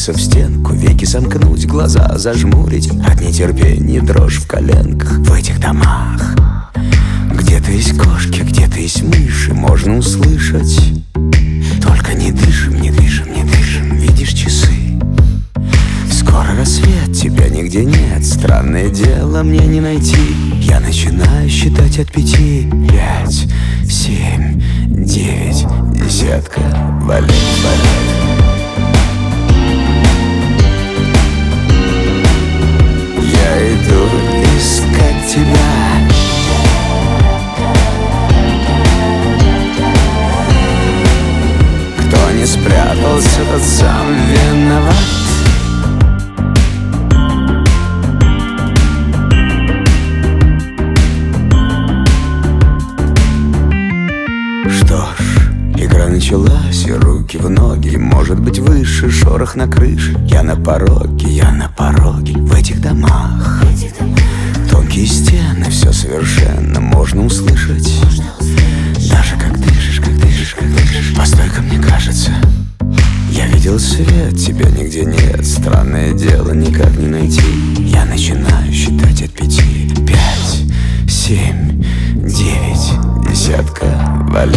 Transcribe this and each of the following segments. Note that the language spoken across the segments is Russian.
вцепиться в стенку, веки сомкнуть, глаза зажмурить, от нетерпения дрожь в коленках. В этих домах где-то есть кошки, где-то есть мыши, можно услышать. Только не дышим, не дышим, не дышим, видишь часы. Скоро рассвет, тебя нигде нет, странное дело мне не найти. Я начинаю считать от 5, 5, 7, 9, десятка, валет, валет. Я иду искать тебя. Кто не спрятался, тот сам виноват. Что ж, игра началась, и руки в ноги, может быть выше, шорох на крыше. Я на пороге, в этих домах. Тонкие стены, все совершенно можно услышать. Даже как дышишь, как дышишь, как дышишь. Постой-ка, мне кажется, я видел свет, тебя нигде нет. Странное дело, никак не найти. Я начинаю считать от 5, 5, 7, 9, десятка, валет.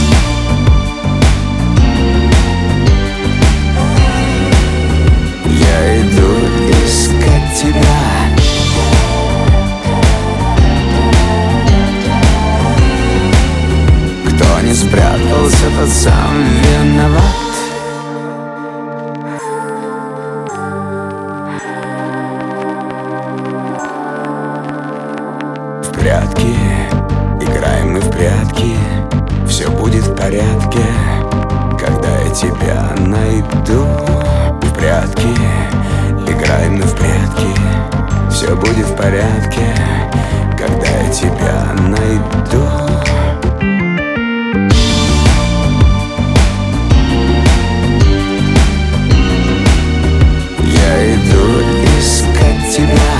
Я иду искать тебя. Кто не спрятался, тот сам виноват. В прятки, играем мы в прятки, все будет в порядке, когда я тебя найду. В прятки, играем мы в прятки, все будет в порядке, когда я тебя найду. Я иду искать тебя.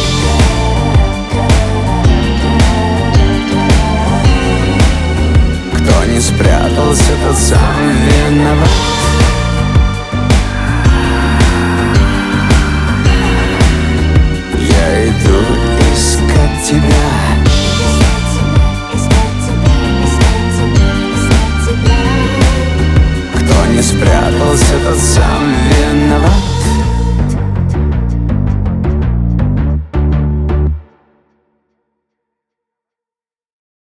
Кто не спрятался, тот сам виноват. Я иду искать тебя. Кто не спрятался, тот сам